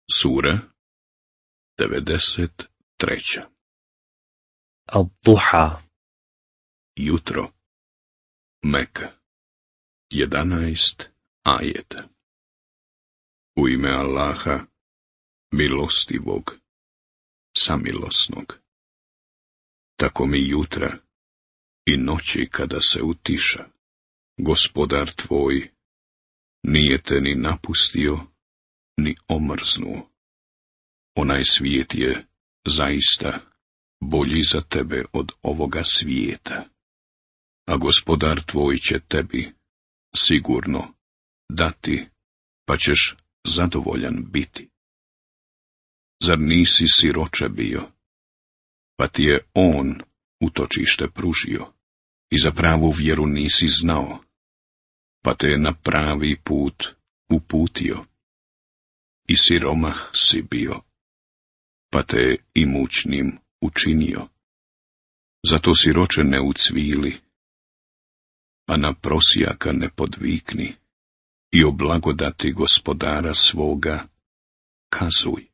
Sura 93. Al-Duha. Jutro. Meka. 11 ajeta. U ime Allaha, milostivog, samilosnog. Tako mi jutra i noći kada se utiša, Gospodar tvoj nije te ni napustio, ni omrznuo. Onaj svijet je zaista bolji za tebe od ovoga svijeta, a Gospodar tvoj će tebi sigurno dati, pa ćeš zadovoljan biti. Zar nisi siroče bio, pa ti je on utočište pružio i za pravu vjeru nisi znao, pa te je na pravi put uputio. I siromah si bio, pa te je imućnim učinio. Zato siroče ne ucvili, a na prosjaka ne podvikni, i o blagodati Gospodara svoga kazuj.